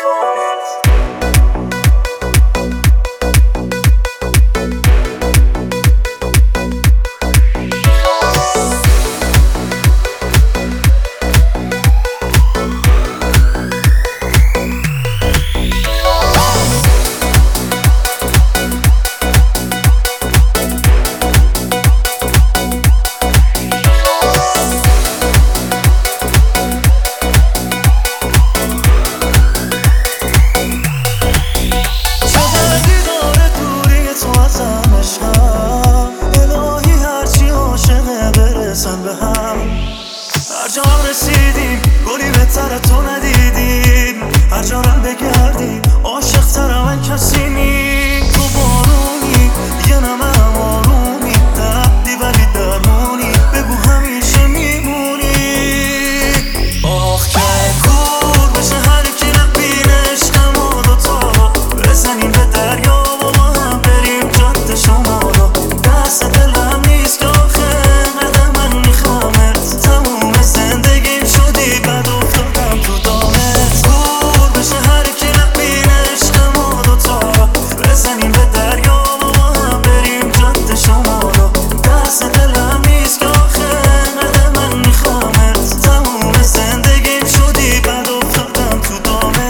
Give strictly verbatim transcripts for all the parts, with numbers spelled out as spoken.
هر جا رسیدیم گلی بهتر تو ندیدیم، هر جا رم بگردیم عاشق تر من کسی نی. تو بارونی یه نمه آرومی، دردی ولی درمونی، بگو همیشه میمونی. آخ که کور بشه هر کی نبینه عشق ما دوتا، بزنیم به دریا و ما هم بریم جاده شمالا. دست دلم نیست که آخه قدم من میخوامت، تموم زندگیم شدی بد افتادم تو دامت. کور بشه هر کی نبینه عشق ما دوتا، بزنیم به دریا و ما هم بریم جاده شمالا. دست دلم نیست که آخه قدم من میخوامت، تموم زندگیم شدی بد افتادم تو دامت.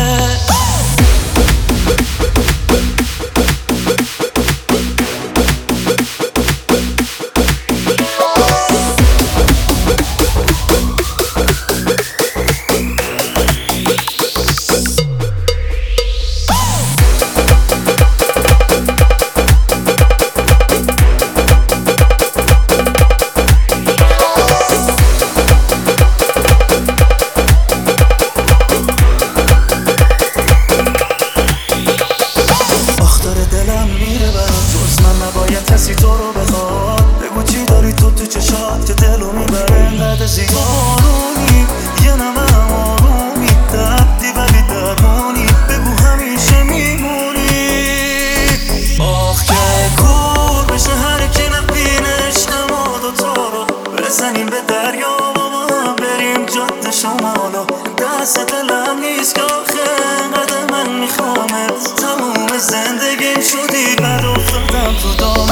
نباید کسی تو رو بخواد، بگو چی داری تو تو چشات که دلو میبره انقدر زیاد. بارونی یه نمه آرومی، دردی ولی درمونی، بگو همیشه میمونی. آخ که کور بشه هر کی نبینه عشق ما دوتا رو، بزنیم به دریا و ما هم بریم جاده شمالا. دست دلم نیست که آخه انقدر من میخوامت، تموم زندگیم شدی بد افتادم تو دام.